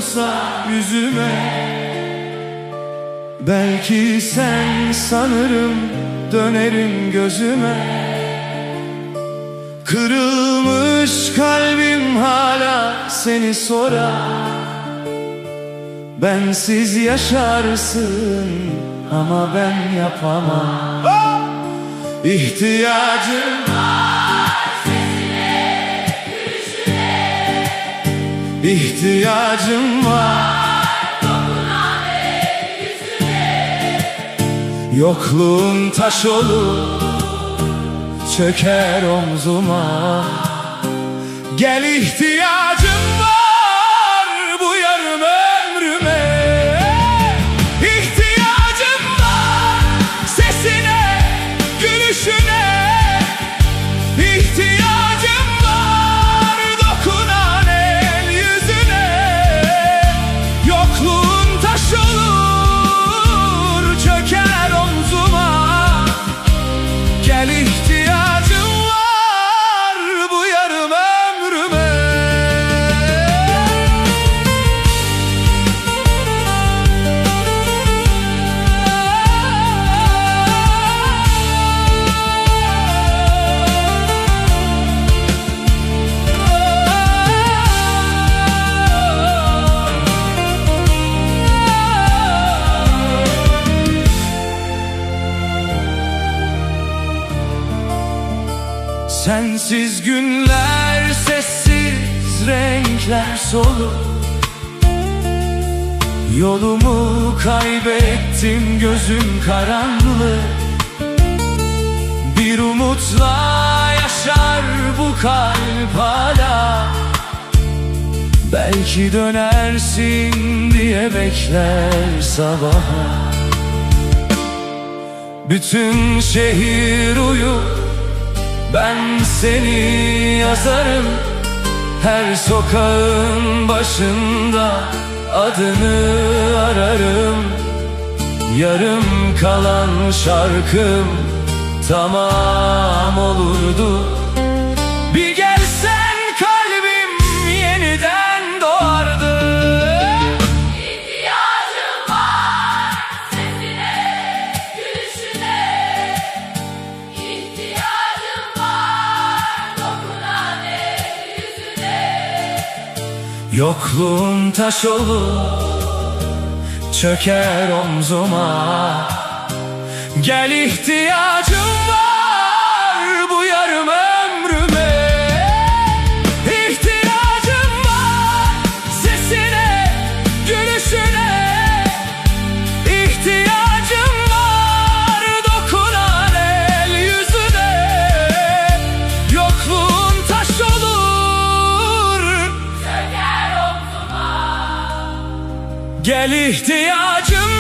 dokunsa yüzüme. Belki sen sanırım dönerim gözüme. Kırılmış kalbim hala seni sorar. Bensiz yaşarsın ama ben yapamam. İhtiyacım var sesine, gülüşüne. İhtiyacım var dokunan el yüzüne. Yokluğun taş olur, çöker omzuma. Gel, ihtiyacım var bu yarım ömrüme. İhtiyacım var sesine, gülüşüne. İhtiyacım var dokunan el yüzüne. Yokluğun taş olur, çöker omzuma. Gel, ihtiyacım var bu yarım ömrüme. Sensiz günler sessiz, renkler solur. Yolumu kaybettim, gözüm karanlık. Bir umutla yaşar bu kalp hala. Belki dönersin diye bekler sabaha. Bütün şehir uyur, ben seni yazarım. Her sokağın başında adını ararım. Yarım kalan şarkım tamam olurdu. Bir gelsen kalbim yeniden doğardı. İhtiyacım var sesine, gülüşüne. İhtiyacım var dokunan el yüzüne. Yokluğun taş olur, çöker omzuma. Gel, ihtiyacım var bu yarım ömrüme. İhtiyacım var sesine, gülüşüne. İhtiyacım var dokunan el yüzüne. Yokluğun taş olur, Çöker omzuma. gel, ihtiyacım